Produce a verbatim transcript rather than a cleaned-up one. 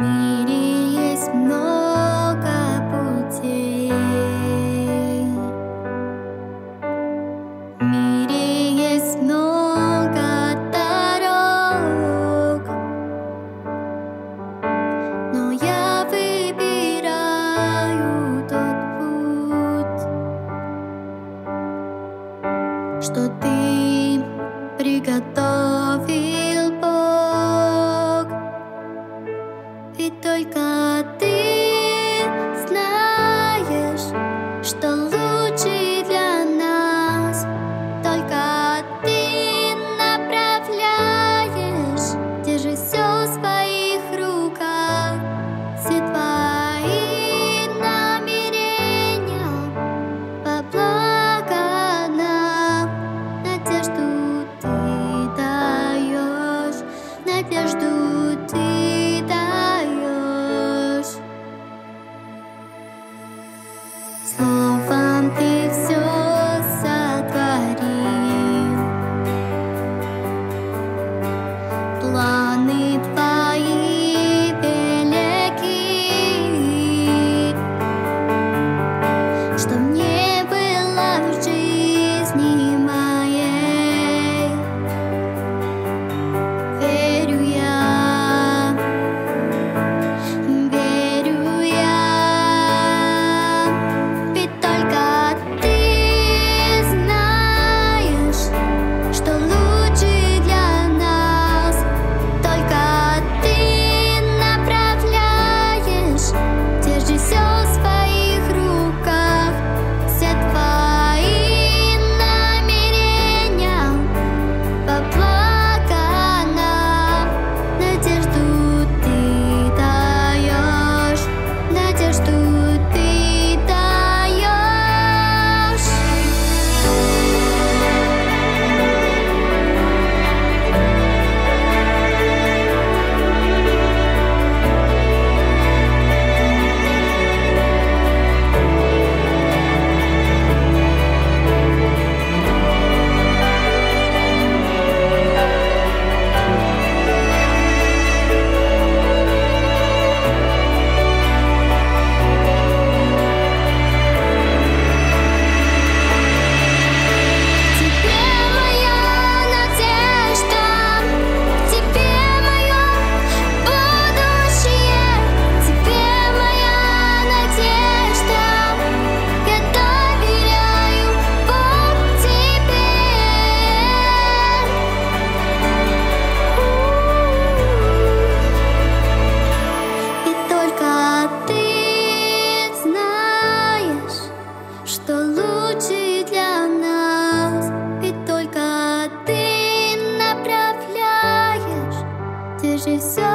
мире есть много путей, в мире есть много дорог, но я выбираю тот путь, что ты приготовил, Бог. И только ты знаешь, что лучше для нас. Только ты направляешь, держи все в своих руках. Все твои намерения во благо нам. Надежду ты даешь, надежду ты даешь. Словом ты все сотворил, планы твои велики, что не было в жизни моей. Верю я, верю я, ведь только ты знаешь, что лучше для нас. Только ты направляешь, держи все в своих руках. Все твои намерения во благо нам. Надежду ты даешь, надежду ты даешь. Тебе моя надежда, тебе мое будущее, тебе моя надежда. Я доверяю, Бог, тебе. И только ты знаешь, что лучше для нас. И только ты направляешь, держи все